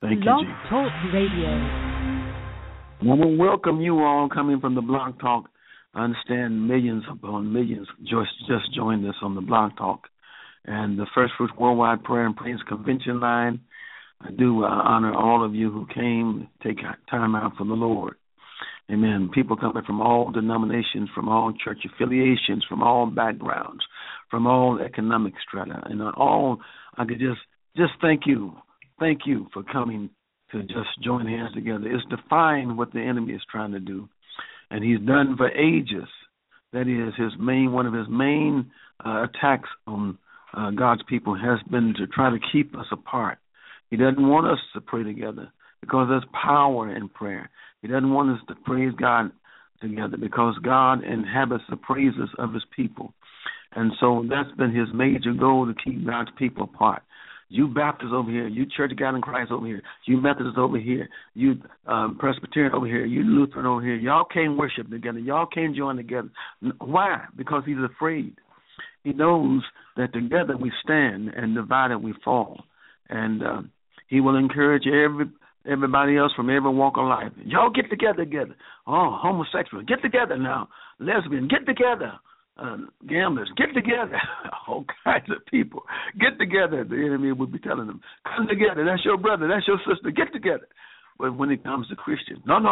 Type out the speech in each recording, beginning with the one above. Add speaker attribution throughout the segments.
Speaker 1: Thank
Speaker 2: Blog
Speaker 1: you, Jesus.
Speaker 2: Talk Radio.
Speaker 1: I want to welcome you all coming from the Blog Talk. I understand millions upon millions just joined us on the Blog Talk. And the First Fruits Worldwide Prayer and Praise Convention line, I do honor all of you who came, take time out for the Lord. Amen. People coming from all denominations, from all church affiliations, from all backgrounds, from all economic strata, and all. I could just thank you. Thank you for coming to just join hands together. It's defying what the enemy is trying to do, and he's done for ages. That is one of his main attacks on God's people has been to try to keep us apart. He doesn't want us to pray together because there's power in prayer. He doesn't want us to praise God together because God inhabits the praises of his people. And so that's been his major goal, to keep God's people apart. You Baptists over here, you Church of God in Christ over here, you Methodists over here, you Presbyterian over here, you Lutheran over here, y'all can't worship together. Y'all can't join together. Why? Because he's afraid. He knows that together we stand and divided we fall. And he will encourage everybody else from every walk of life. Y'all get together. Oh, homosexuals, get together now. Lesbians, get together. Gamblers, get together. All kinds of people, get together. The enemy would be telling them, come together. That's your brother. That's your sister. Get together. But when it comes to Christians, no.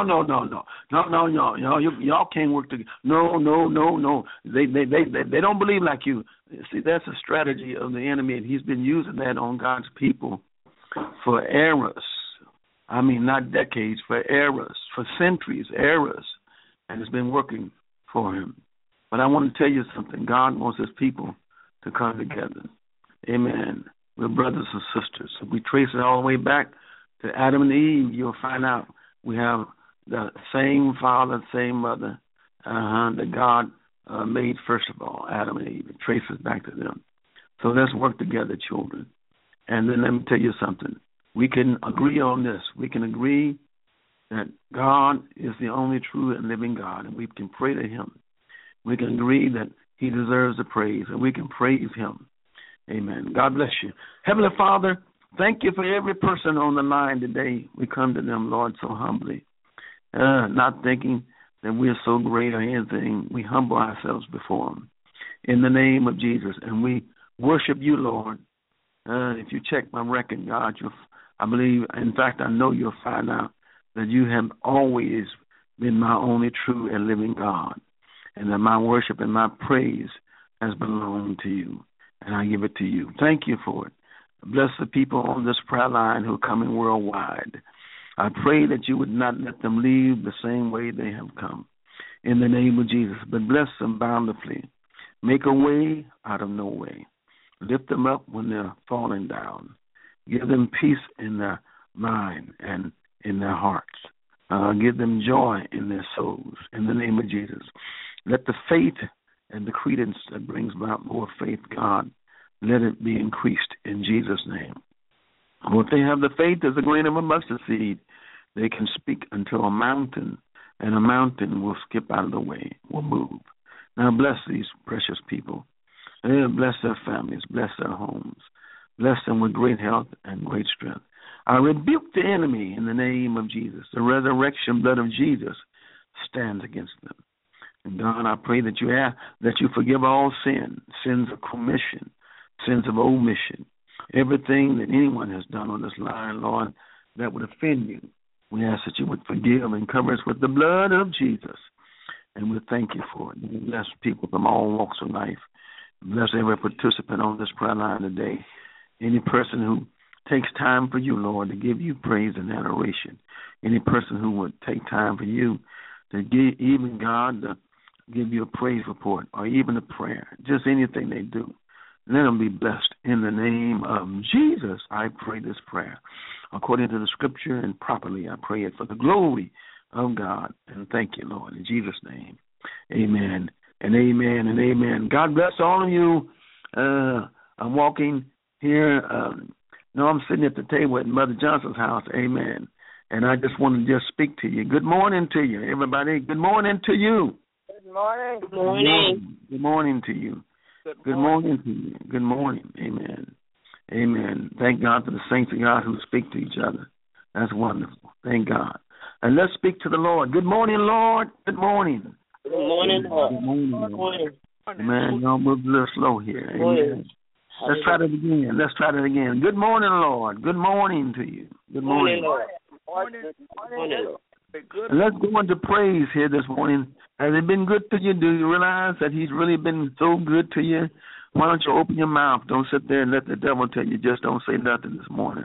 Speaker 1: Y'all can't work together. No. They don't believe like you. See, that's a strategy of the enemy, and he's been using that on God's people for eras. I mean, not decades, for eras, for centuries, eras, and it's been working for him. But I want to tell you something. God wants his people to come together. Amen. We're brothers and sisters. If we trace it all the way back to Adam and Eve, you'll find out we have the same father, same mother that God made, first of all, Adam and Eve. It traces back to them. So let's work together, children. And then let me tell you something. We can agree on this. We can agree that God is the only true and living God, and we can pray to him. We can agree that he deserves the praise, and we can praise him. Amen. God bless you. Heavenly Father, thank you for every person on the line today. We come to them, Lord, so humbly, not thinking that we're so great or anything. We humble ourselves before him in the name of Jesus, and we worship you, Lord. If you check my record, God, I believe, in fact, I know you'll find out that you have always been my only true and living God, and that my worship and my praise has belonged to you, and I give it to you. Thank you for it. Bless the people on this prayer line who are coming worldwide. I pray that you would not let them leave the same way they have come, in the name of Jesus, but bless them bountifully. Make a way out of no way. Lift them up when they're falling down. Give them peace in their mind and in their hearts. Give them joy in their souls, in the name of Jesus. Let the faith and the credence that brings about more faith, God, let it be increased in Jesus' name. Well, if they have the faith as a grain of a mustard seed, they can speak unto a mountain, and a mountain will skip out of the way, will move. Now bless these precious people. Bless their families, bless their homes. Bless them with great health and great strength. I rebuke the enemy in the name of Jesus. The resurrection blood of Jesus stands against them. And God, I pray that you forgive all sins of commission, sins of omission, everything that anyone has done on this line, Lord, that would offend you. We ask that you would forgive and cover us with the blood of Jesus. And we thank you for it. Bless people from all walks of life. Bless every participant on this prayer line today. Any person who takes time for you, Lord, to give you praise and adoration. Any person who would take time for you to give, even God, to give you a praise report or even a prayer, just anything they do. Let them be blessed. In the name of Jesus, I pray this prayer. According to the scripture and properly, I pray it for the glory of God. And thank you, Lord, in Jesus' name. Amen and amen and amen. God bless all of you. I'm walking here. I'm sitting at the table at Mother Johnson's house. Amen. And I just want to just speak to you. Good morning to you, everybody. Good morning to you.
Speaker 3: Good morning.
Speaker 4: Good morning.
Speaker 1: Good morning to you. Good morning to you. Good morning. Amen. Amen. Thank God for the saints of God who speak to each other. That's wonderful. Thank God. And let's speak to the Lord. Good morning, Lord. Good morning.
Speaker 2: Good morning, Lord.
Speaker 1: Good morning, Lord. Man, y'all move a little slow here. Amen. Let's try that again. Good morning, Lord. Good morning to you. Good morning.
Speaker 2: Morning, Lord.
Speaker 1: And let's go into praise here this morning. Has it been good to you? Do you realize that he's really been so good to you? Why don't you open your mouth? Don't sit there and let the devil tell you just don't say nothing this morning.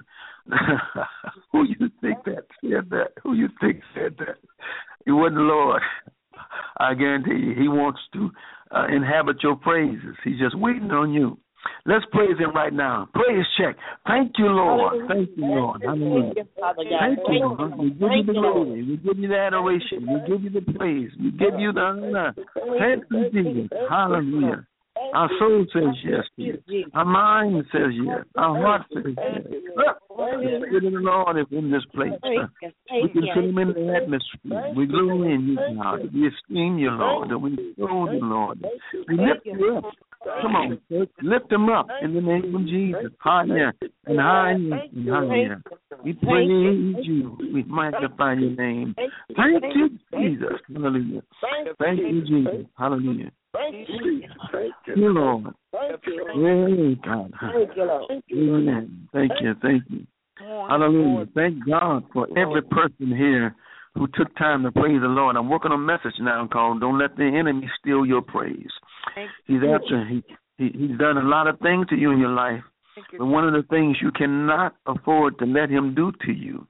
Speaker 1: Who you think that said that? Who you think said that? It wasn't the Lord. I guarantee you, he wants to inhabit your praises. He's just waiting on you. Let's praise him right now. Praise check. Thank you, Lord. Thank you, Lord. Hallelujah. Thank you, Lord. We give you the glory. We give you the adoration. We give you the praise. We give you the honor. Thank you, Jesus. Hallelujah. Our soul says yes to you. Our mind says yes. Our heart says yes. The Spirit of the Lord is in this place. We can put him in the atmosphere. We glory in you, God. We esteem you, Lord. And we extol you, Lord. We lift you up. Come on, church. Lift him up in the name of Jesus. Hallelujah. And hallelujah. We praise you. We magnify your name. Thank you, Jesus. Hallelujah. Thank you, Jesus. Hallelujah. Thank you, Lord. Yay, God. Amen. Thank you. Hallelujah. Thank God for every person here who took time to praise the Lord. I'm working on a message now called "Don't Let the Enemy Steal Your Praise." He's after he's done a lot of things to you in your life, but one of the things you cannot afford to let him do to you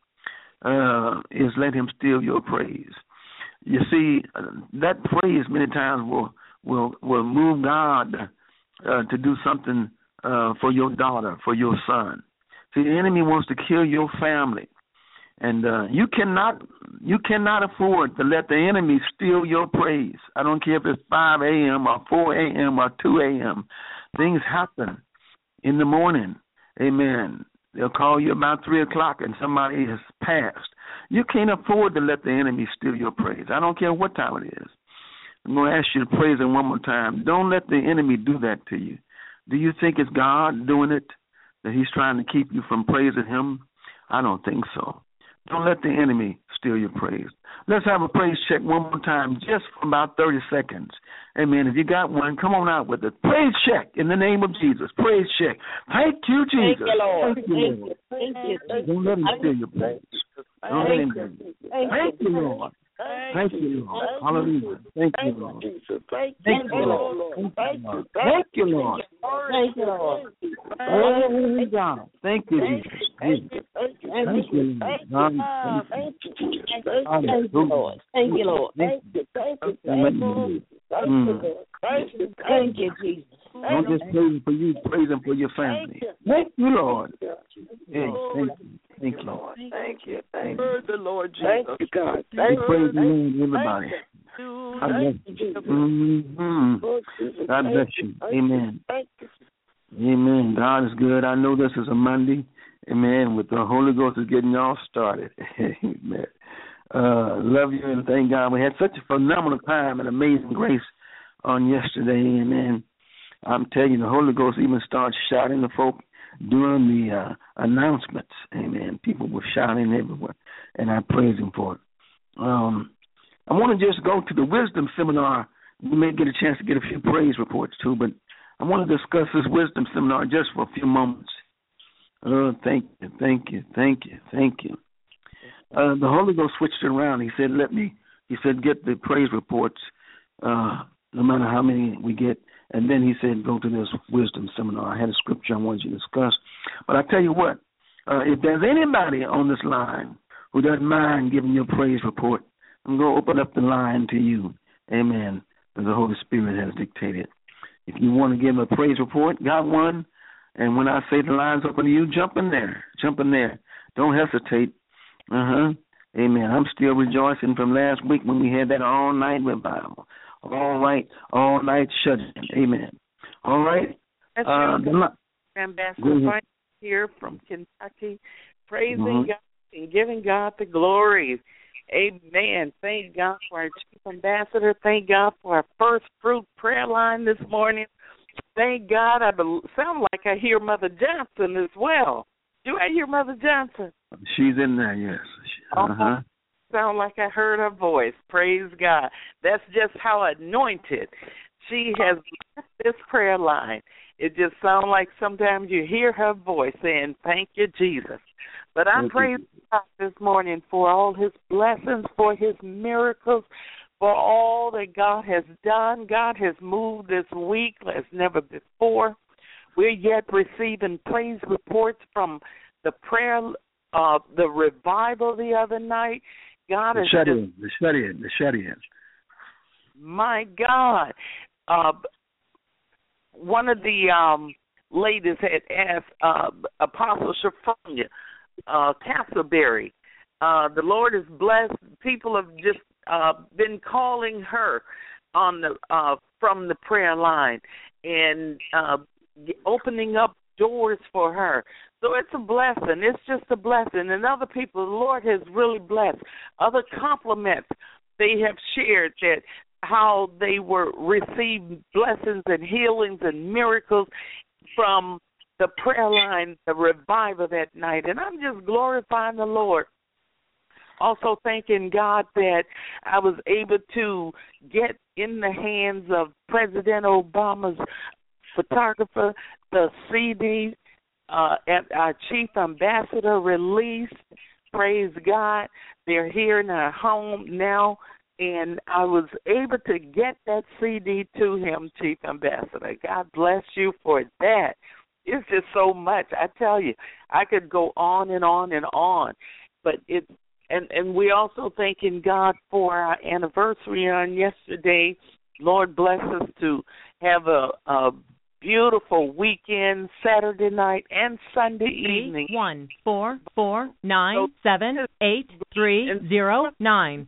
Speaker 1: is let him steal your praise. You see, that praise many times will move God to do something for your daughter, for your son. See, the enemy wants to kill your family. And you cannot afford to let the enemy steal your praise. I don't care if it's 5 a.m. or 4 a.m. or 2 a.m. Things happen in the morning. Amen. They'll call you about 3 o'clock and somebody has passed. You can't afford to let the enemy steal your praise. I don't care what time it is. I'm going to ask you to praise him one more time. Don't let the enemy do that to you. Do you think it's God doing it, that he's trying to keep you from praising him? I don't think so. Don't let the enemy steal your praise. Let's have a praise check one more time, just for about 30 seconds. Amen. If you got one, come on out with it. Praise check in the name of Jesus. Praise check. Thank you, Jesus.
Speaker 2: Thank you, Lord.
Speaker 1: Thank you, Lord.
Speaker 2: Thank you.
Speaker 1: Don't let him steal your praise. Don't let him do it. Thank you, Lord. Thank you, Lord. Hallelujah. Thank you, Lord. Thank you, Lord. Thank you, Lord.
Speaker 2: Thank you, Lord.
Speaker 1: Oh, God. Thank you, Jesus. Thank you, Lord.
Speaker 2: Thank you, Lord. Thank you, Lord. Thank you, Jesus.
Speaker 1: Don't just praise him for you, praise him for your family. Thank you, Lord. Yes, thank you. Thank you, Lord.
Speaker 2: Thank you.
Speaker 3: Thank the Lord Jesus.
Speaker 2: Thank you, God.
Speaker 1: We praise the Lord, everybody. God bless you. God bless you. Amen. Amen. God is good. I know this is a Monday. Amen. With the Holy Ghost is getting y'all started. Amen. Love you and thank God. We had such a phenomenal time and amazing grace on yesterday. Amen. I'm telling you, the Holy Ghost even started shouting to folk during the announcements. Amen. People were shouting everywhere, and I praise him for it. I want to just go to the wisdom seminar. We may get a chance to get a few praise reports too, but I want to discuss this wisdom seminar just for a few moments. Thank you. The Holy Ghost switched it around. He said, get the praise reports, no matter how many we get. And then he said, go to this wisdom seminar. I had a scripture I wanted you to discuss. But I tell you what, if there's anybody on this line who doesn't mind giving you a praise report, I'm going to open up the line to you. Amen. As the Holy Spirit has dictated. If you want to give a praise report, got one. And when I say the line's open to you, jump in there. Don't hesitate. Amen. I'm still rejoicing from last week when we had that all-night revival. All night shut-in. Amen. All right.
Speaker 3: Ambassador Frank here from Kentucky, praising God and giving God the glory. Amen. Thank God for our Chief Ambassador. Thank God for our first fruit prayer line this morning. Thank God. I sound like I hear Mother Johnson as well. Do I hear Mother Johnson?
Speaker 1: She's in there, yes. Uh-huh.
Speaker 3: Sound like I heard her voice. Praise God. That's just how anointed she has left this prayer line. It just sounds like sometimes you hear her voice saying, "Thank you, Jesus." But I'm praising God this morning for all his blessings, for his miracles, for all that God has done. God has moved this week as never before. We're yet receiving praise reports from the prayer, the revival the other night. God is
Speaker 1: the shut-in.
Speaker 3: My God. One of the ladies had asked Apostle Shafronia Castleberry. The Lord is blessed. People have just been calling her on the from the prayer line and opening up doors for her. So it's a blessing. It's just a blessing. And other people, the Lord has really blessed. Other compliments they have shared that how they were received blessings and healings and miracles from the prayer line, the revival that night. And I'm just glorifying the Lord. Also thanking God that I was able to get in the hands of President Obama's photographer the CD at our chief ambassador released. Praise God. They're here in our home now, and I was able to get that CD to him, Chief Ambassador. God bless you for that. It's just so much. I tell you, I could go on and on and on. But it and we also thanking God for our anniversary on yesterday. Lord bless us to have a beautiful weekend, Saturday night and Sunday evening.
Speaker 4: 1-449-783-09.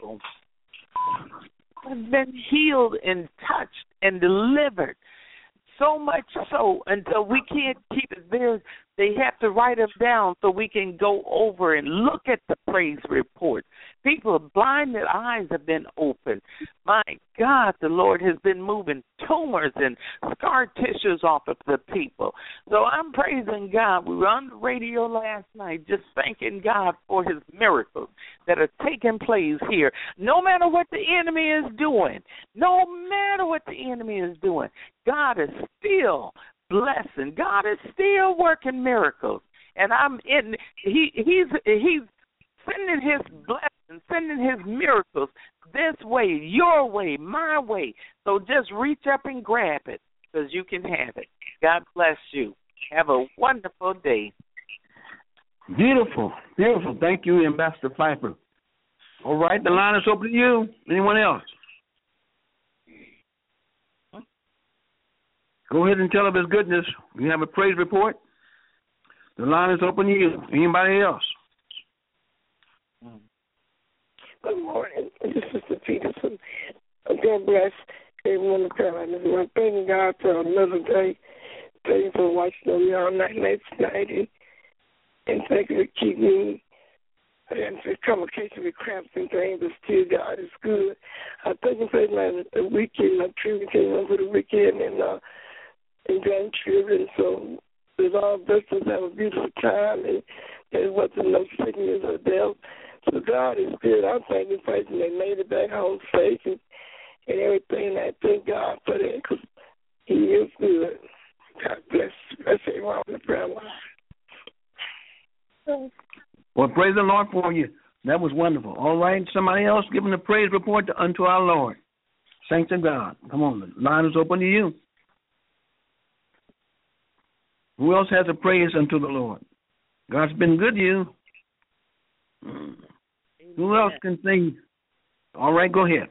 Speaker 3: I've been healed and touched and delivered. So much so until we can't keep it there. They have to write them down so we can go over and look at the praise report. People's blinded eyes have been opened. My God, the Lord has been moving tumors and scar tissues off of the people. So I'm praising God. We were on the radio last night just thanking God for his miracles that are taking place here. No matter what the enemy is doing, God is still blessing. God is still working miracles. And he's sending his blessings, sending his miracles this way, your way, my way. So just reach up and grab it because you can have it. God bless you. Have a wonderful day.
Speaker 1: Beautiful, beautiful. Thank you, Ambassador Pfeiffer. All right, the line is open to you. Anyone else? Go ahead and tell of his goodness. We have a praise report. The line is open to you. Anybody else?
Speaker 2: Good morning. This is Sister Peterson. God bless everyone in Carolina. I'm thanking God for another day. Thank you for watching on me all night last night. And thank you for keeping me and for communication with cramps and things, but still God is good. I thank you for the weekend. My children came over the weekend and grandchildren. So with all blessings, have a beautiful time, and there wasn't no sickness or death. So God is good. I'm thanking for it, and they made it back home safe and everything. And I thank God for that because he is good. God bless everyone on the prayer line.
Speaker 1: Well, praise the Lord for you. That was wonderful. All right, somebody else giving a praise report unto our Lord. Saints of God. Come on, the line is open to you. Who else has a praise unto the Lord? God's been good to you.
Speaker 3: Amen.
Speaker 1: Who else can sing? All right, go ahead.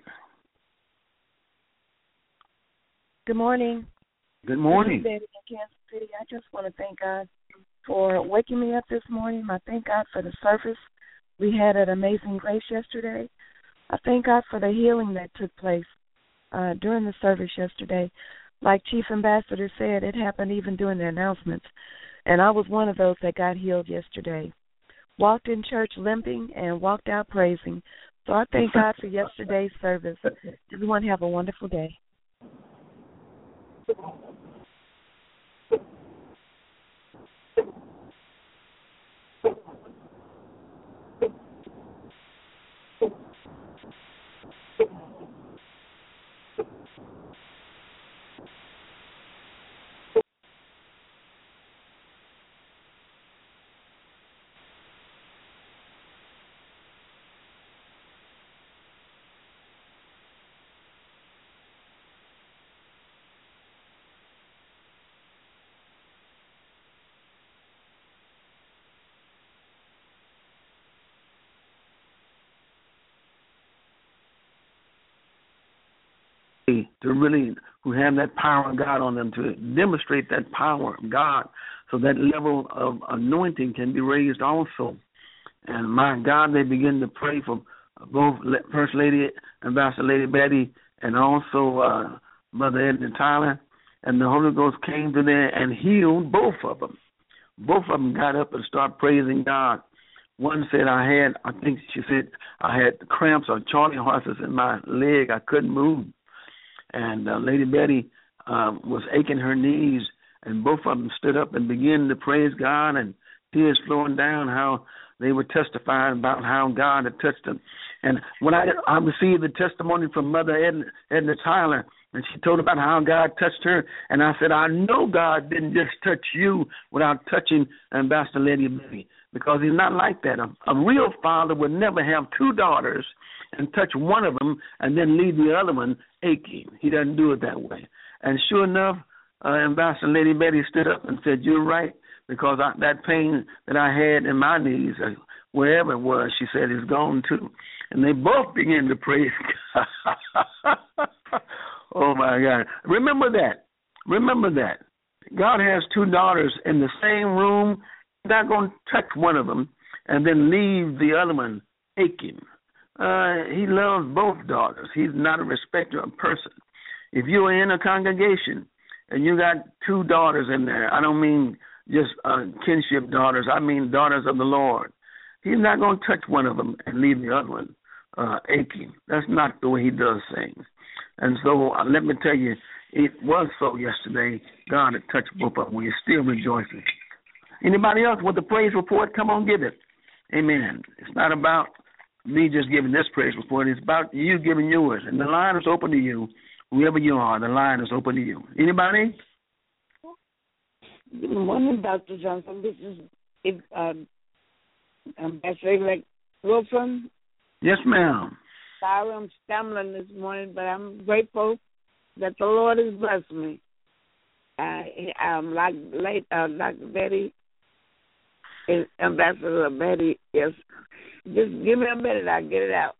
Speaker 5: Good morning.
Speaker 1: Good morning.
Speaker 5: This is Betty in Kansas City. I just want to thank God for waking me up this morning. I thank God for the service we had at Amazing Grace yesterday. I thank God for the healing that took place during the service yesterday. Like Chief Ambassador said, it happened even during the announcements. And I was one of those that got healed yesterday. Walked in church limping and walked out praising. So I thank God for yesterday's service. Everyone have a wonderful day.
Speaker 1: to really who have that power of God on them to demonstrate that power of God, so that level of anointing can be raised also. And my God, they begin to pray for both First Lady, Ambassador Lady Betty, and also Mother Edna Tyler. And the Holy Ghost came to them and healed both of them. Both of them got up and started praising God. One said, I had cramps or Charlie horses in my leg. I couldn't move. And Lady Betty was aching her knees, and both of them stood up and began to praise God, and tears flowing down, how they were testifying about how God had touched them. And when I received the testimony from Mother Edna Tyler, and she told about how God touched her, and I said, I know God didn't just touch you without touching Ambassador Lady Betty, because he's not like that. A real father would never have two daughters and touch one of them and then leave the other one aching. He doesn't do it that way. And sure enough, Ambassador Lady Betty stood up and said, you're right, because that pain that I had in my knees, wherever it was, she said, is gone too. And they both began to praise God. Oh, my God. Remember that. God has two daughters in the same room. He's not going to touch one of them and then leave the other one aching. He loves both daughters. He's not a respecter of person. If you are in a congregation and you got two daughters in there, I don't mean just kinship daughters. I mean daughters of the Lord. He's not going to touch one of them and leave the other one aching. That's not the way he does things. And so let me tell you, it was so yesterday. God had touched both of them. We're still rejoicing. Anybody else with a praise report? Come on, give it. Amen. It's not about me just giving this praise report. It's about you giving yours. And the line is open to you. Whoever you are, the line is open to you. Anybody?
Speaker 4: Good morning, Dr. Johnson. This is Ambassador Wilson.
Speaker 1: Yes, ma'am.
Speaker 4: Sorry, I'm stumbling this morning, but I'm grateful that the Lord has blessed me. I'm like Betty, Ambassador Betty. Yes, just give me a minute, I'll get it out.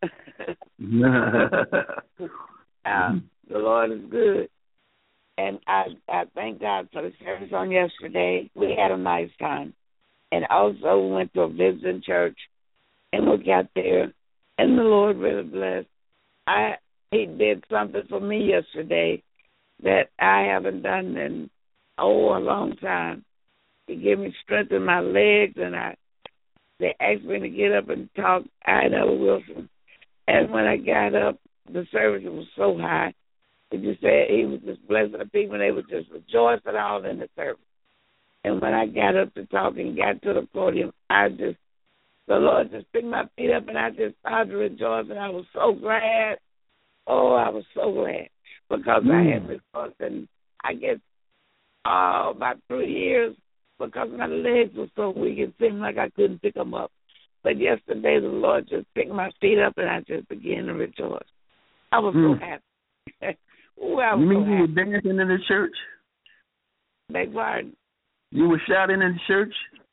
Speaker 4: The Lord is good, and I thank God for the service on yesterday. We had a nice time, and also we went to a visiting church, and we got there. And the Lord really blessed. He did something for me yesterday that I haven't done in a long time. He gave me strength in my legs, and they asked me to get up and talk. I know Wilson. And when I got up, the service was so high. He just said he was just blessing the people. They were just rejoicing all in the service. And when I got up to talk and got to the podium, the Lord just picked my feet up, and I just started to rejoice, and I was so glad. Oh, I was so glad, because I had rejoiced, and I guess about 3 years, because my legs were so weak, it seemed like I couldn't pick them up. But yesterday, the Lord just picked my feet up, and I just began to rejoice. I was so happy. Ooh, I was
Speaker 1: you mean
Speaker 4: so
Speaker 1: you
Speaker 4: happy.
Speaker 1: were dancing in the church?
Speaker 4: Beg pardon?
Speaker 1: You were shouting in the church?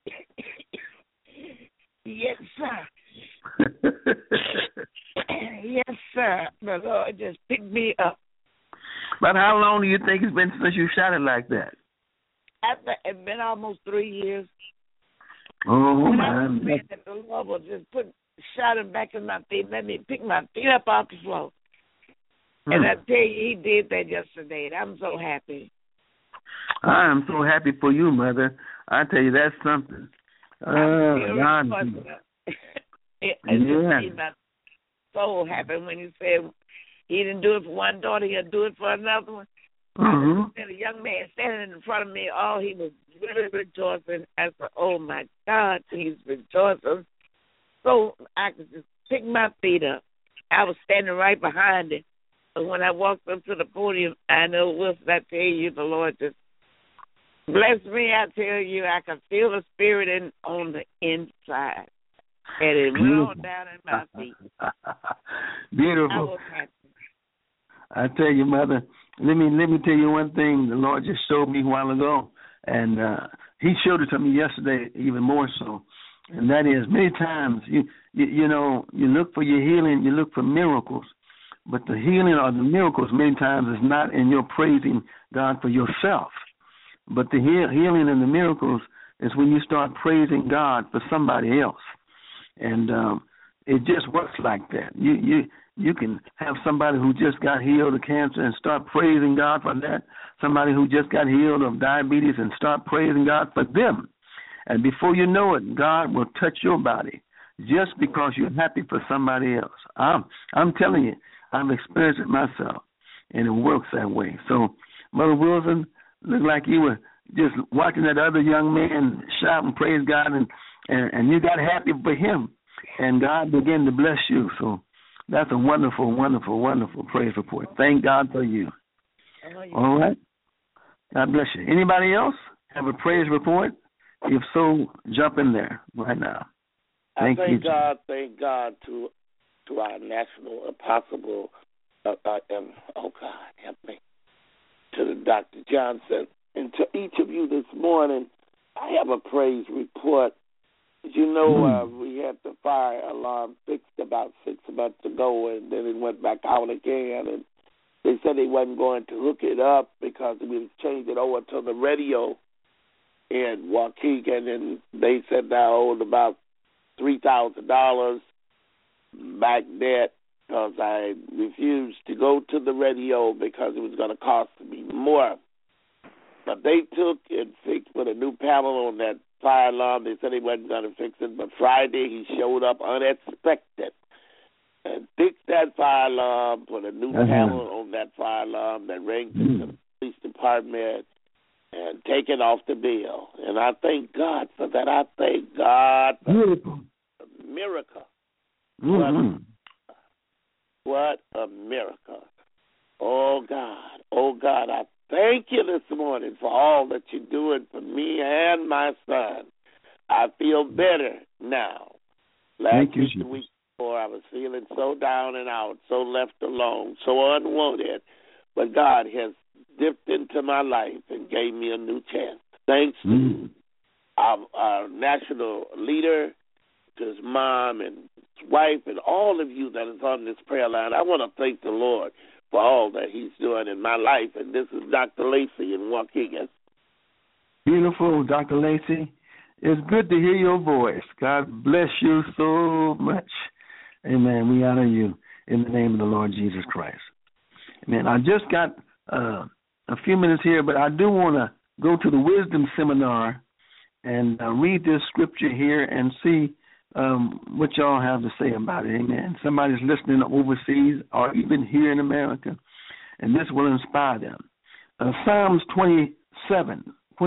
Speaker 4: Yes, sir. Yes, sir. The Lord just picked me up.
Speaker 1: But how long do you think it's been since you shouted like that?
Speaker 4: It's been almost 3 years.
Speaker 1: Oh,
Speaker 4: when
Speaker 1: man.
Speaker 4: I was praying that the Lord will just shouting back in my feet, let me pick my feet up off the floor. And I tell you, he did that yesterday, and I'm so happy.
Speaker 1: I am so happy for you, Mother. I tell you, that's something.
Speaker 4: It just made my soul happy when he said he didn't do it for one daughter, he'll do it for another one. And a young man standing in front of me, he was really rejoicing. I said, oh, my God, he's rejoicing. So I could just pick my feet up. I was standing right behind him. But when I walked up to the podium, I know, Wilson, I tell you, the Lord just bless me. I tell you, I can feel the spirit on the inside. And it went on down in my feet.
Speaker 1: Beautiful.
Speaker 4: I was happy.
Speaker 1: I tell you, Mother, let me tell you one thing the Lord just showed me a while ago. And he showed it to me yesterday even more so. And that is, many times, you know, you look for your healing, you look for miracles. But the healing or the miracles many times is not in your praising God for yourself. But the healing and the miracles is when you start praising God for somebody else. And it just works like that. You can have somebody who just got healed of cancer and start praising God for that. Somebody who just got healed of diabetes and start praising God for them. And before you know it, God will touch your body just because you're happy for somebody else. I'm telling you, I've experienced it myself, and it works that way. So, Mother Wilson, looked like you were just watching that other young man shout and praise God, and you got happy for him, and God began to bless you. So that's a wonderful, wonderful, wonderful praise report. Thank God for you. All right? God bless you. Anybody else have a praise report? If so, jump in there right now.
Speaker 6: Thank God to our national apostle, oh God, help me, to Dr. Johnson, and to each of you this morning. I have a praise report. You know, we had the fire alarm fixed about 6 months ago, and then it went back out again, and they said they wasn't going to hook it up because we was changing over to the radio in Waukegan, and they said I owed about $3,000 back debt because I refused to go to the radio because it was going to cost me more. But they took and fixed with a new panel on that fire alarm. They said they wasn't going to fix it, but Friday he showed up unexpected and fixed that fire alarm, put a new panel on that fire alarm that rang to the police department, and taken off the bill. And I thank God for that. I thank God for a miracle. What a miracle. Oh, God, I thank you this morning for all that you're doing for me and my son. I feel better now. Last week, the week before, I was feeling so down and out, so left alone, so unwanted. But God has dipped into my life and gave me a new chance. Thanks to our national leader, to his mom and his wife, and all of you that is on this prayer line. I want to thank the Lord for all that he's doing in my life. And this is Dr. Lacey in Waukegan.
Speaker 1: Beautiful, Dr. Lacey. It's good to hear your voice. God bless you so much. Amen. We honor you in the name of the Lord Jesus Christ. Amen. I just got a few minutes here, but I do want to go to the wisdom seminar and read this scripture here and see what y'all have to say about it. Amen. Somebody's listening overseas or even here in America, and this will inspire them. Psalms 27.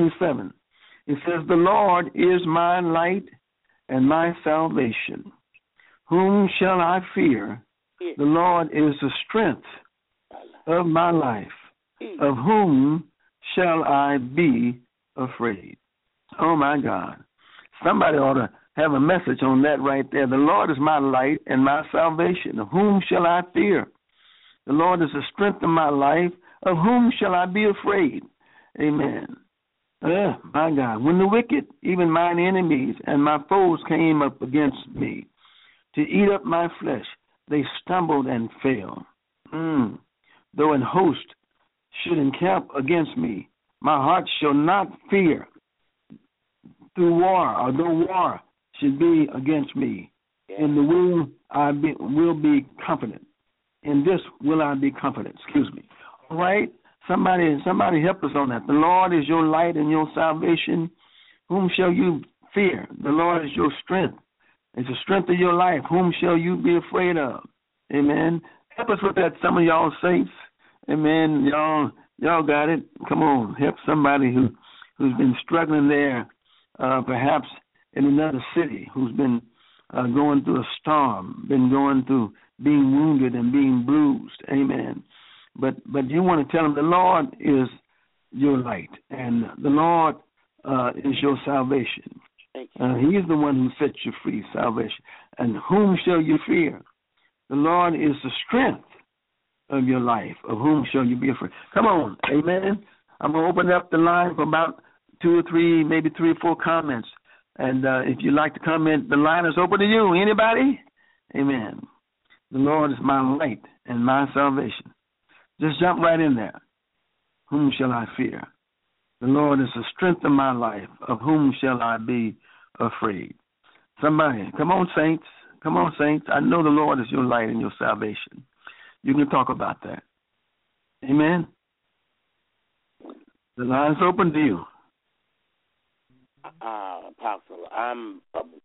Speaker 1: It says, "The Lord is my light and my salvation. Whom shall I fear? The Lord is the strength of my life. Of whom shall I be afraid?" Oh, my God. Somebody ought to have a message on that right there. The Lord is my light and my salvation. Of whom shall I fear? The Lord is the strength of my life. Of whom shall I be afraid? Amen. My God. When the wicked, even mine enemies and my foes came up against me to eat up my flesh, they stumbled and fell. Though an host should encamp against me, my heart shall not fear. Though war should be against me, in the will I will be confident. In this will I be confident. Excuse me. All right? Somebody help us on that. The Lord is your light and your salvation. Whom shall you fear? The Lord is your strength. It's the strength of your life. Whom shall you be afraid of? Amen. Help us with that, some of y'all saints. Amen. Y'all got it. Come on. Help somebody who's been struggling there, perhaps in another city, who's been going through a storm, been going through being wounded and being bruised. Amen. But you want to tell them the Lord is your light and the Lord is your salvation. He is the one who sets you free, salvation. And whom shall you fear? The Lord is the strength of your life. Of whom shall you be afraid? Come on. Amen. I'm going to open up the line for about 2 or 3, maybe 3 or 4 comments. And if you'd like to comment, the line is open to you. Anybody? Amen. The Lord is my light and my salvation. Just jump right in there. Whom shall I fear? The Lord is the strength of my life. Of whom shall I be afraid? Somebody, come on, saints. Come on, saints. I know the Lord is your light and your salvation. You can talk about that. Amen. The line is open to you.
Speaker 6: Apostle, I'm,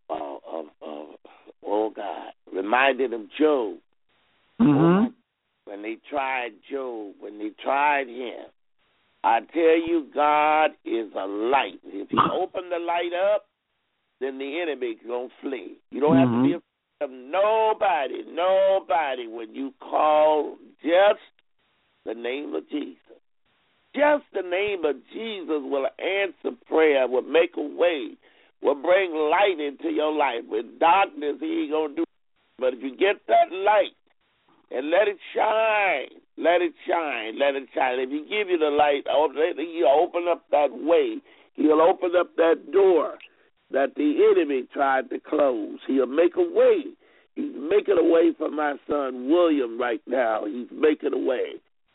Speaker 6: oh God, reminded of Job.
Speaker 1: Mm-hmm.
Speaker 6: When they tried Job, when they tried him, I tell you, God is a light. If you open the light up, then the enemy is going to flee. You don't have to be afraid of nobody when you call just the name of Jesus. Just the name of Jesus will answer prayer, will make a way, will bring light into your life. With darkness, he ain't going to do it. But if you get that light and let it shine, let it shine, let it shine. If he give you the light, he'll open up that way. He'll open up that door that the enemy tried to close. He'll make a way. He's making a way for my son William right now. He's making a way.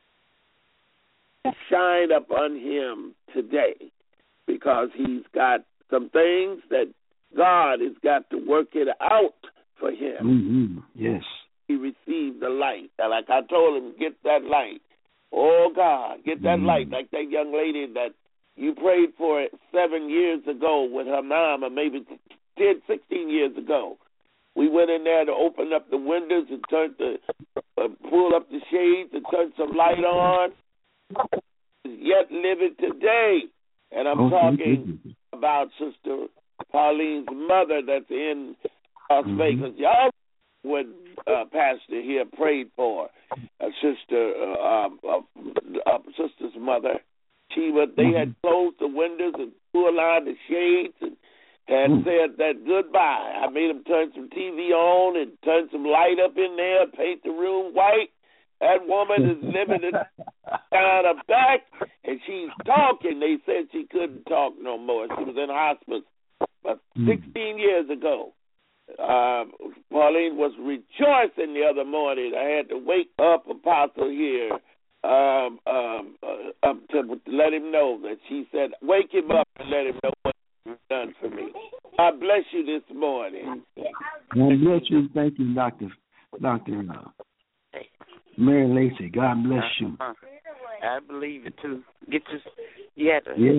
Speaker 6: Shine upon him today because he's got some things that God has got to work it out for him.
Speaker 1: Mm-hmm. Yes.
Speaker 6: He received the light. Like I told him, get that light. Oh, God, get that light. Like that young lady that you prayed for 7 years ago with her mom, or maybe 10, 16 years ago. We went in there to open up the windows and pull up the shades and turn some light on. Yet living today. And I'm talking about Sister Pauline's mother that's in Las Vegas. Y'all, when Pastor here prayed for sister's mother, they had closed the windows and pulled on the shades and had said that goodbye. I made them turn some TV on and turn some light up in there, paint the room white. That woman is living down her back, and she's talking. They said she couldn't talk no more. She was in hospice. But 16 years ago, Pauline was rejoicing the other morning. I had to wake up Apostle here up to let him know that she said, wake him up and let him know what you've done for me. God bless you this morning.
Speaker 1: God bless you. Thank you, Dr. Mary Lacey. God bless you.
Speaker 3: I believe it too.
Speaker 1: Yeah.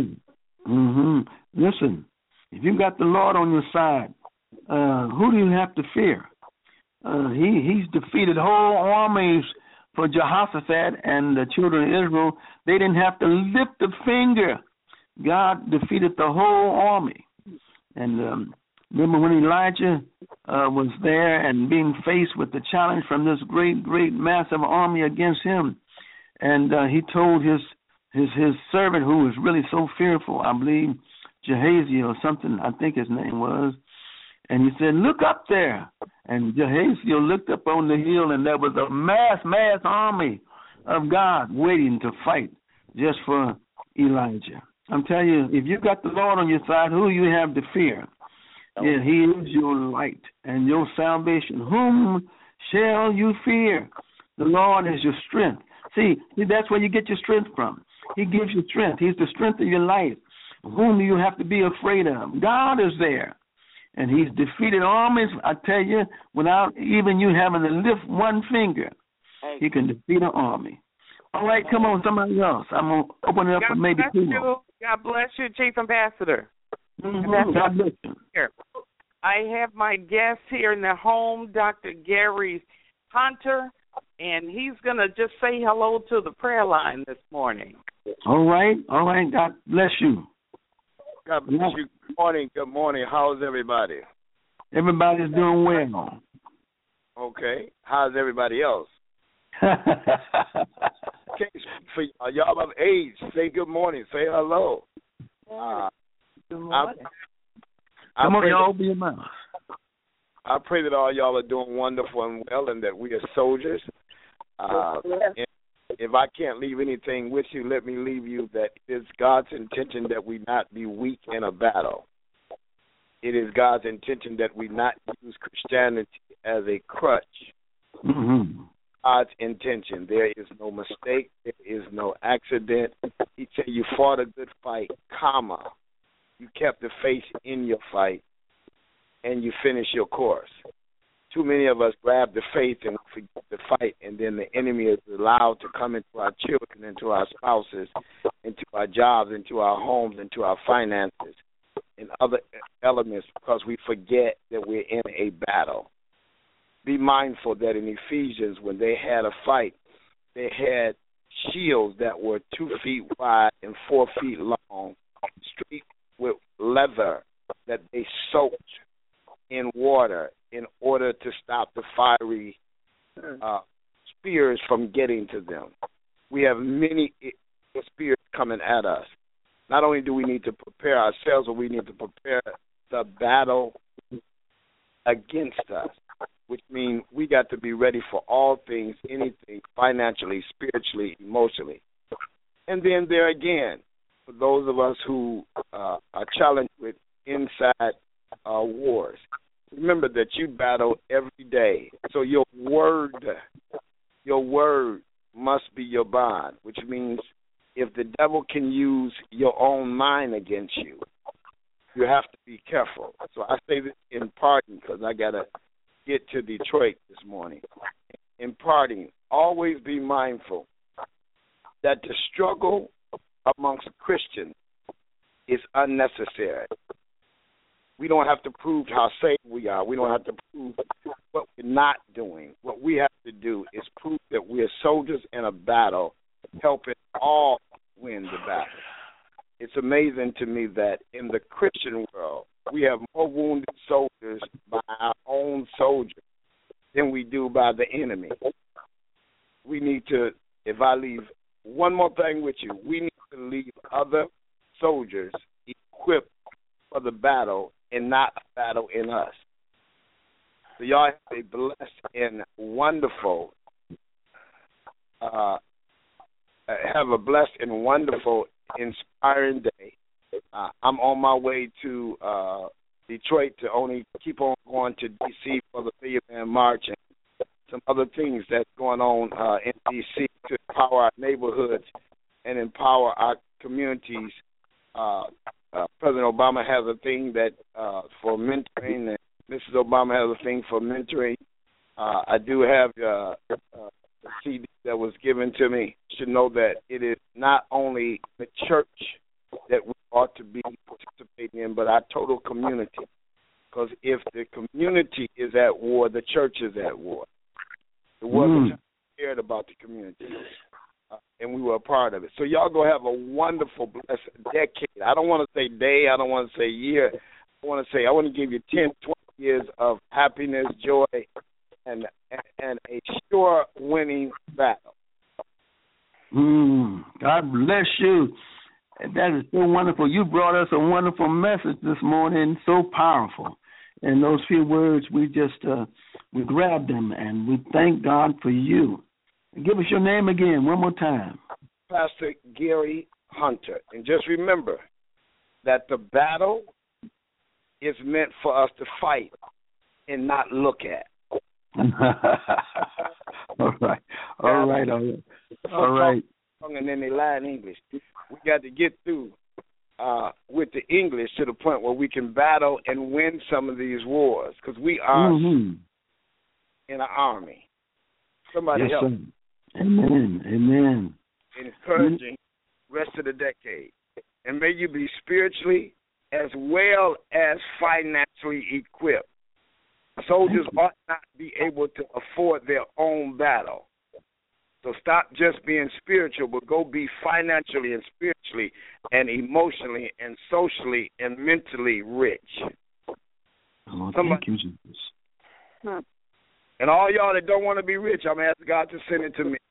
Speaker 1: Listen, if you got the Lord on your side, who do you have to fear? He's defeated whole armies for Jehoshaphat and the children of Israel. They didn't have to lift a finger. God defeated the whole army. And remember when Elijah was there and being faced with the challenge from this great, massive army against him, and he told his servant, who was really so fearful, I believe Gehazi or something, I think his name was, and he said, look up there. And Gehazi looked up on the hill, and there was a mass army of God waiting to fight just for Elijah. I'm telling you, if you got the Lord on your side, who you have to fear? Yeah, he is your light and your salvation. Whom shall you fear? The Lord is your strength. See, that's where you get your strength from. He gives you strength. He's the strength of your life. Whom do you have to be afraid of? God is there. And he's defeated armies, I tell you, without even you having to lift one finger. He can defeat an army. All right, come on, somebody else. I'm going to open it up for maybe two more.
Speaker 3: God bless you, Chief Ambassador.
Speaker 1: God bless you.
Speaker 3: Here. I have my guest here in the home, Dr. Gary Hunter, and he's going to just say hello to the prayer line this morning.
Speaker 1: All right. God bless you.
Speaker 7: God bless you. Good morning. How's everybody?
Speaker 1: Everybody's doing well.
Speaker 7: Okay. How's everybody else? Can't speak for y'all. Y'all of age. Say good morning. Say hello.
Speaker 3: Good morning.
Speaker 1: Come on, y'all, open your mouth.
Speaker 7: I pray that all y'all are doing wonderful and well, and that we are soldiers. And if I can't leave anything with you, let me leave you that it's God's intention that we not be weak in a battle. It is God's intention that we not use Christianity as a crutch
Speaker 1: Mm-hmm.
Speaker 7: God's intention. There is no mistake. There is no accident. He said you fought a good fight, comma. You kept the faith in your fight, and you finished your course. Too many of us grab the faith and forget the fight, and then the enemy is allowed to come into our children, into our spouses, into our jobs, into our homes, into our finances, and other elements because we forget that we're in a battle. Be mindful that in Ephesians, when they had a fight, they had shields that were 2 feet wide and 4 feet long, straight with leather that they soaked in water in order to stop the fiery spears from getting to them. We have many spears coming at us. Not only do we need to prepare ourselves, but we need to prepare the battle against us, which means we got to be ready for all things, anything, financially, spiritually, emotionally. And then there again, for those of us who are challenged with inside wars, remember that you battle every day. So your word must be your bond, which means if the devil can use your own mind against you, you have to be careful. So I say this in parting because I got to get to Detroit this morning. In parting, always be mindful that the struggle amongst Christians is unnecessary. We don't have to prove how saved we are. We don't have to prove what we're not doing. What we have to do is prove that we're soldiers in a battle, helping all win the battle. It's amazing to me that in the Christian world, we have more wounded soldiers by our own soldiers than we do by the enemy. We need to, if I leave one more thing with you, we need to leave other soldiers equipped for the battle and not a battle in us. So y'all have a blessed and wonderful, inspiring day. I'm on my way to Detroit to only keep on going to D.C. for the Million Man March and some other things that's going on in D.C. to empower our neighborhoods and empower our communities. President Obama has a thing that for mentoring, and Mrs. Obama has a thing for mentoring. I do have the CD that was given to me. You should know that it is not only the church that we ought to be participating in, but our total community. Because if the community is at war, the church is at war. The world cared about the community, and we were a part of it. So y'all go have a wonderful, blessed decade. I don't want to say day. I don't want to say year. I want to give you 10, 20 years of happiness, joy, and a sure winning battle.
Speaker 1: God bless you. That is so wonderful. You brought us a wonderful message this morning, so powerful. And those few words, we grabbed them, and we thank God for you. Give us your name again one more time.
Speaker 7: Pastor Gary Hunter. And just remember that the battle is meant for us to fight and not look at.
Speaker 1: All right.
Speaker 7: And then they lie in English. We got to get through with the English to the point where we can battle and win some of these wars, because we are in an army. Somebody help.
Speaker 1: Sir. Amen.
Speaker 7: Encouraging rest of the decade. And may you be spiritually as well as financially equipped. Soldiers ought not be able to afford their own battle. So stop just being spiritual, but go be financially and spiritually and emotionally and socially and mentally rich.
Speaker 1: Oh, thank you, Jesus.
Speaker 7: And all y'all that don't want to be rich, I'm asking God to send it to me.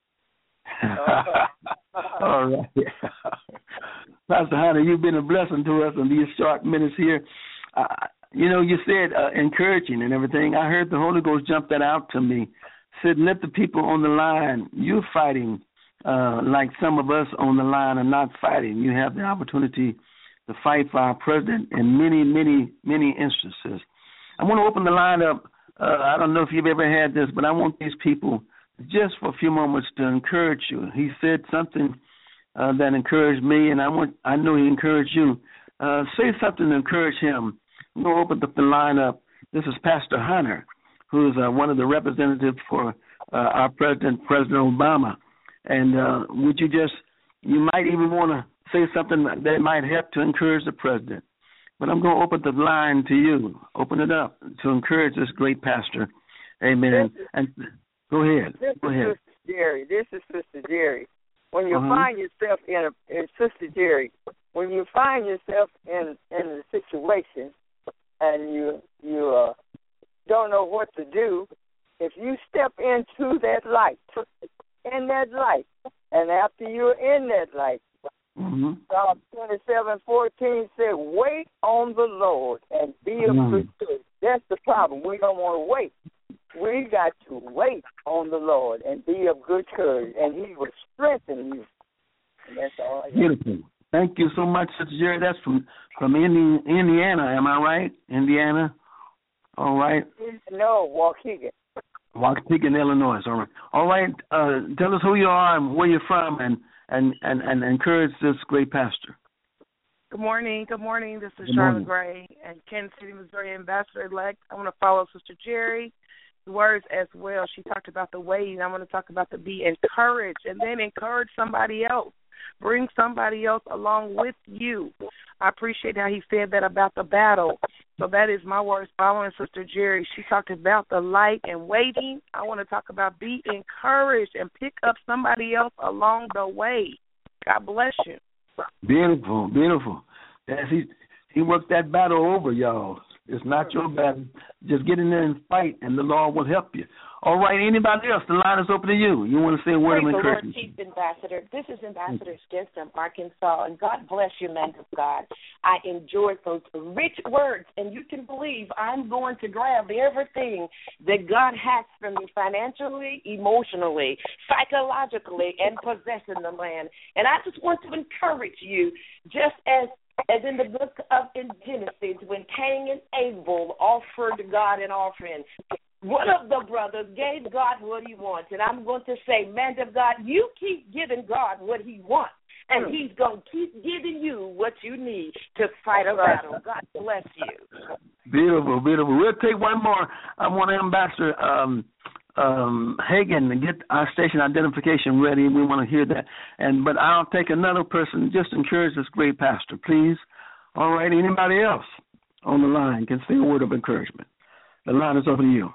Speaker 1: All right. Pastor Hunter, you've been a blessing to us in these short minutes here. You said encouraging and everything. I heard the Holy Ghost jump that out to me. Said, let the people on the line, you're fighting like some of us on the line are not fighting. You have the opportunity to fight for our president in many, many, many instances. I want to open the line up I don't know if you've ever had this, but I want these people just for a few moments to encourage you. He said something that encouraged me, and I know he encouraged you. Say something to encourage him. I'm going to open up the line up. This is Pastor Hunter, who is one of the representatives for our President Obama. And you might even want to say something that might help to encourage the president. But I'm going to open the line to you. Open it up to encourage this great pastor. Amen. And go ahead.
Speaker 8: This is Sister Jerry. When you find yourself Sister Jerry, when you find yourself in a situation and you don't know what to do, if you step into that light, and after you're in that light, Psalm 27:14 said, wait on the Lord and be of good courage. That's the problem. We don't want to wait. We got to wait on the Lord and be of good courage, and he will strengthen you. And that's all I got.
Speaker 1: Beautiful. Thank you so much, Sister Jerry. That's from Indiana, am I right? Indiana? All right.
Speaker 8: No, Waukegan.
Speaker 1: Waukegan, Illinois. All right. All right. Tell us who you are and where you're from, and encourage this great pastor.
Speaker 9: Good morning. This is Charlotte Gray and Kansas City, Missouri ambassador-elect. I want to follow Sister Jerry's words as well. She talked about the waiting. I want to talk about the be encouraged, and then encourage somebody else. Bring somebody else along with you. I appreciate how he said that about the battle. So that is my words following Sister Jerry. She talked about the light and waiting. I want to talk about be encouraged and pick up somebody else along the way. God bless you.
Speaker 1: Beautiful, beautiful. Yes, he worked that battle over, y'all. It's not your battle. Just get in there and fight, and the Lord will help you. All right, anybody else? The line is open to you. You want to say a word of encouragement?
Speaker 10: Chief Ambassador. This is Ambassador Stiff from Arkansas, and God bless you, man of God. I enjoyed those rich words, and you can believe I'm going to grab everything that God has for me financially, emotionally, psychologically, and possessing the land. And I just want to encourage you, just as in the book of Genesis, when Cain and Abel offered God an offering, one of the brothers gave God what he wants. And I'm going to say, man of God, you keep giving God what he wants, and he's going to keep giving you what you need to fight a battle. God bless you.
Speaker 1: Beautiful, beautiful. We'll take one more. I want Ambassador Hagan to get our station identification ready. We want to hear that. But I'll take another person. Just encourage this great pastor, please. All right, anybody else on the line can say a word of encouragement. The line is open to you.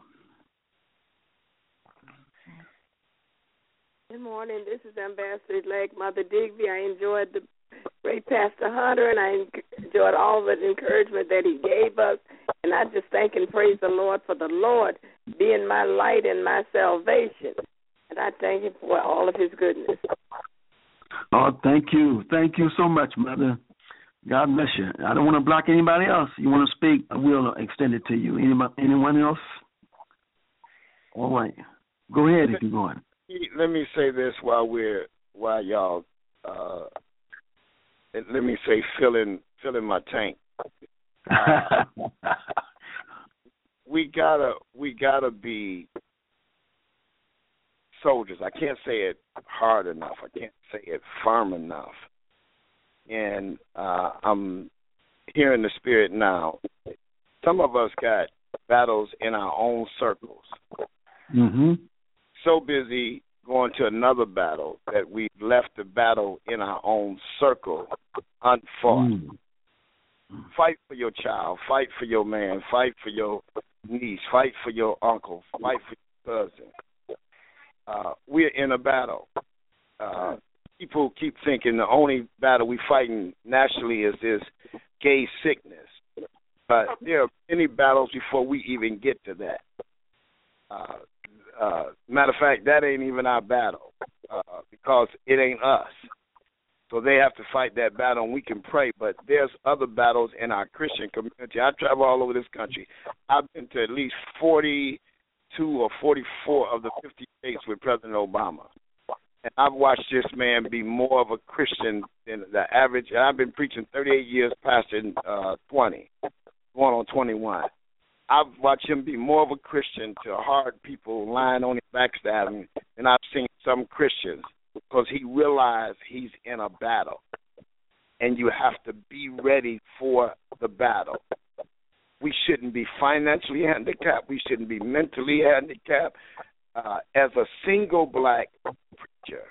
Speaker 2: Good morning. This is Ambassador-elect Mother Digby. I enjoyed the great Pastor Hunter, and I enjoyed all the encouragement that he gave us. And I just thank and praise the Lord for the Lord being my light and my salvation. And I thank him for all of his goodness.
Speaker 1: Oh, thank you. Thank you so much, Mother. God bless you. I don't want to block anybody else. You want to speak, I will extend it to you. Anyone else? All right. Go ahead if you're going.
Speaker 7: Let me say this while y'all let me say filling my tank. We gotta be soldiers. I can't say it hard enough. I can't say it firm enough. And I'm hearing the Spirit now. Some of us got battles in our own circles.
Speaker 1: Mm-hmm.
Speaker 7: So busy going to another battle that we've left the battle in our own circle unfought. Fight for your child. Fight for your man. Fight for your niece. Fight for your uncle. Fight for your cousin. We're in a battle. People keep thinking the only battle we're fighting nationally is this gay sickness. But there are many battles before we even get to that. Matter of fact, that ain't even our battle because it ain't us. So they have to fight that battle, and we can pray. But there's other battles in our Christian community. I travel all over this country. I've been to at least 42 or 44 of the 50 states with President Obama. And I've watched this man be more of a Christian than the average. And I've been preaching 38 years, pastoring 20, going on 21. I've watched him be more of a Christian to hard people lying on his backstabbing than I've seen some Christians, because he realized he's in a battle, and you have to be ready for the battle. We shouldn't be financially handicapped. We shouldn't be mentally handicapped. As a single black preacher,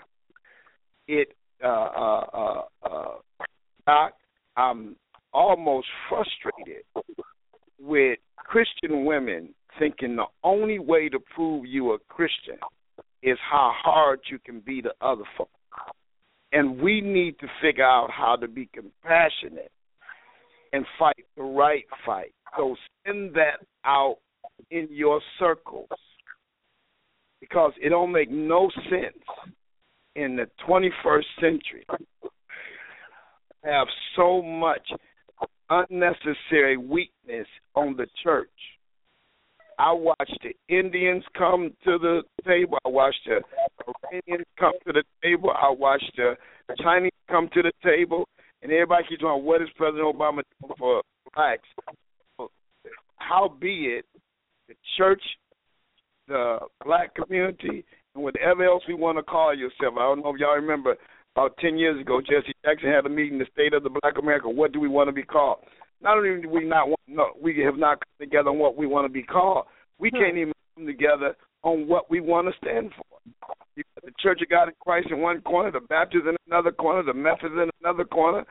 Speaker 7: Doc, I'm almost frustrated with Christian women thinking the only way to prove you a Christian is how hard you can be to other folks. And we need to figure out how to be compassionate and fight the right fight. So send that out in your circles, because it don't make no sense in the 21st century to have so much unnecessary weakness on the church. I watched the Indians come to the table. I watched the Iranians come to the table. I watched the Chinese come to the table. And everybody keeps on, what is President Obama doing for blacks? Howbeit, the church, the black community, and whatever else we want to call yourself. I don't know if y'all remember, about 10 years ago, Jesse Jackson had a meeting, the State of the Black America. What do we want to be called? Not only do we not want, no, we have not come together on what we want to be called. We can't even come together on what we want to stand for. You got the Church of God in Christ in one corner, the Baptists in another corner, the Methodists in another corner,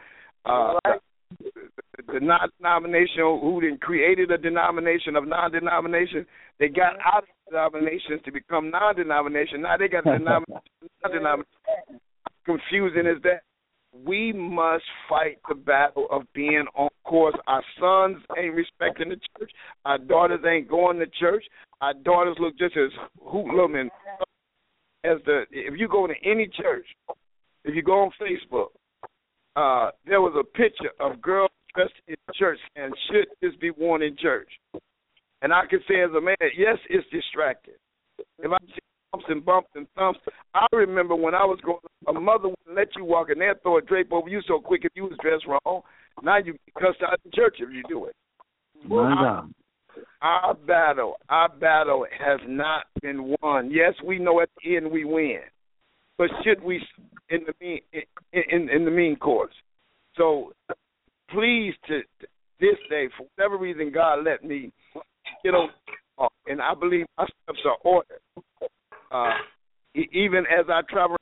Speaker 7: the non-denominational who then created a denomination of non-denomination. They got out of denominations to become non-denomination. Now they got denomination, non-denomination. Confusing is that we must fight the battle of being on course. Our sons ain't respecting the church. Our daughters ain't going to church. Our daughters look just as hoodlum as if you go to any church, if you go on Facebook, there was a picture of girls dressed in church and should this be worn in church? And I can say as a man, yes, it's distracting. If I see bumps and bumps and thumps, I remember when I was growing up, a mother wouldn't let you walk in there, throw a drape over you so quick if you was dressed wrong. Now you get cussed out in church if you do it. Our battle has not been won. Yes, we know at the end we win, but should we in the mean course? So please, to this day, for whatever reason, God let me get on, and I believe my steps are ordered. Even as I travel